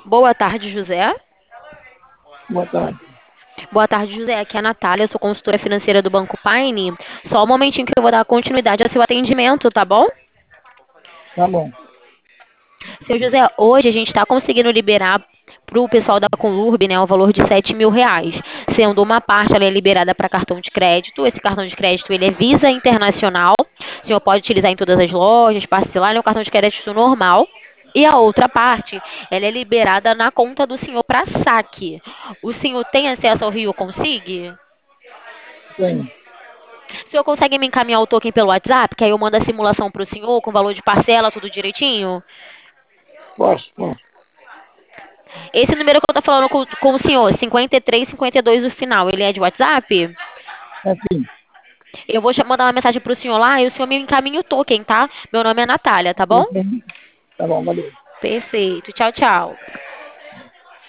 Boa tarde, José. Boa tarde. Boa tarde, José. Aqui é a Natália, eu sou consultora financeira do Banco Paine. Só um momentinho que eu vou dar continuidade ao seu atendimento, tá bom? Tá bom. Seu José, hoje a gente está conseguindo liberar para o pessoal da Conurb, né, o valor de R$ 7.000, sendo uma parte ela é liberada para cartão de crédito. Esse cartão de crédito ele é Visa Internacional. O senhor pode utilizar em todas as lojas, parcelar, ele é um cartão de crédito normal. E a outra parte, ela é liberada na conta do senhor para saque. O senhor tem acesso ao Rio Consigue? Tenho. O senhor consegue me encaminhar o token pelo WhatsApp, que aí eu mando a simulação para o senhor com valor de parcela, tudo direitinho? Posso. Esse número que eu tô falando com o senhor, 5352 o final, ele é de WhatsApp? É sim. Eu vou mandar uma mensagem pro senhor lá e o senhor me encaminha o token, tá? Meu nome é Natália, tá bom? Tá bom, valeu. Perfeito. Tchau, tchau.